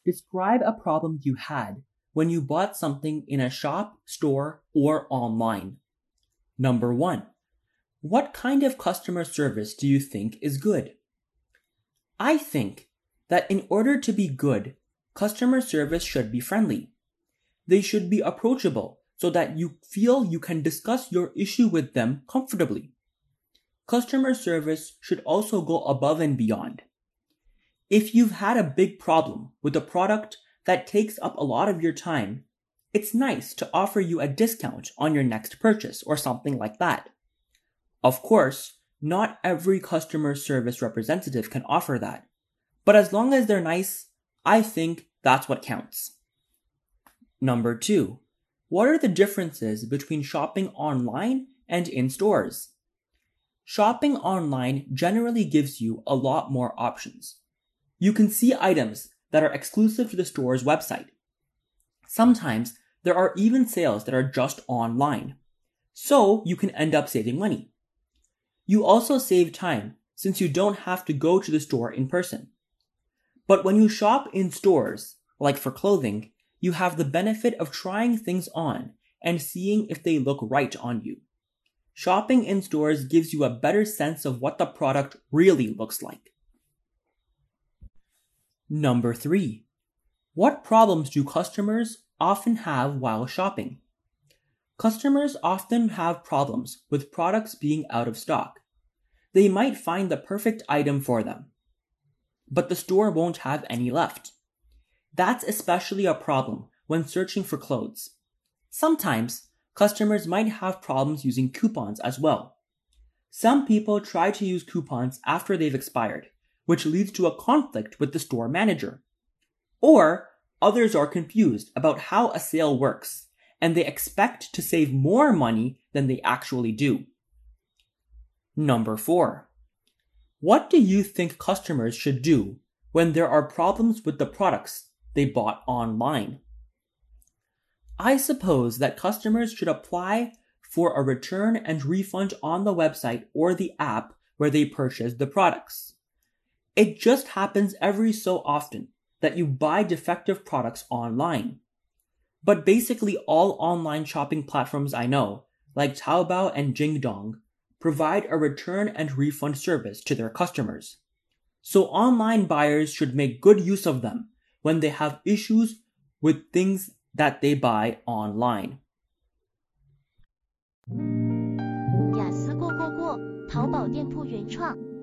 describe a problem you had when you bought something in a shop, store, or online. Number 1. What kind of customer service do you think is good? I think that in order to be good, customer service should be friendly. They should be approachable so that you feel you can discuss your issue with them comfortably. Customer service should also go above and beyond. If you've had a big problem with a product that takes up a lot of your time, it's nice to offer you a discount on your next purchase or something like that. Of course, not every customer service representative can offer that, but as long as they're nice, I think that's what counts. Number 2. What are the differences between shopping online and in stores? Shopping online generally gives you a lot more options. You can see items that are exclusive to the store's website. Sometimes there are even sales that are just online, so you can end up saving money. You also save time since you don't have to go to the store in person. But when you shop in stores, like for clothing, you have the benefit of trying things on and seeing if they look right on you. Shopping in stores gives you a better sense of what the product really looks like. Number 3. What problems do customers often have while shopping? Customers often have problems with products being out of stock. They might find the perfect item for them, but the store won't have any left. That's especially a problem when searching for clothes. Sometimes, customers might have problems using coupons as well. Some people try to use coupons after they've expired, which leads to a conflict with the store manager. Or, others are confused about how a sale works, and they expect to save more money than they actually do. Number 4. What do you think customers should do when there are problems with the products they bought online? I suppose that customers should apply for a return and refund on the website or the app where they purchased the products. It just happens every so often that you buy defective products online. But basically all online shopping platforms I know, like Taobao and Jingdong, provide a return and refund service to their customers. So online buyers should make good use of them when they have issues with things that they buy online. 雅思过，淘宝店铺原创